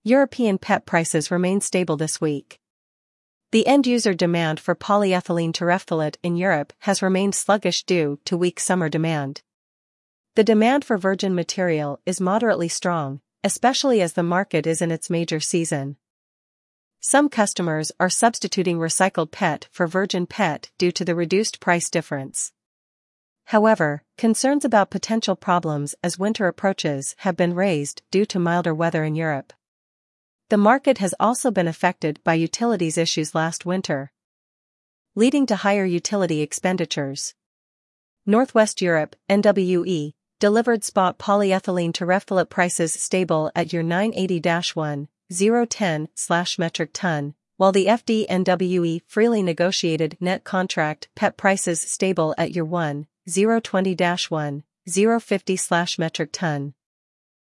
European PET prices remain stable this week. The end-user demand for polyethylene terephthalate in Europe has remained sluggish due to weak summer demand. The demand for virgin material is moderately strong, especially as the market is in its major season. Some customers are substituting recycled PET for virgin PET due to the reduced price difference. However, concerns about potential problems as winter approaches have been raised due to milder weather in Europe. The market has also been affected by utilities issues last winter, leading to higher utility expenditures. Northwest Europe, NWE, delivered spot polyethylene terephthalate prices stable at Euro 980-10/metric ton, while the FD-NWE freely negotiated net contract PET prices stable at Euro 1,020-1050/metric ton.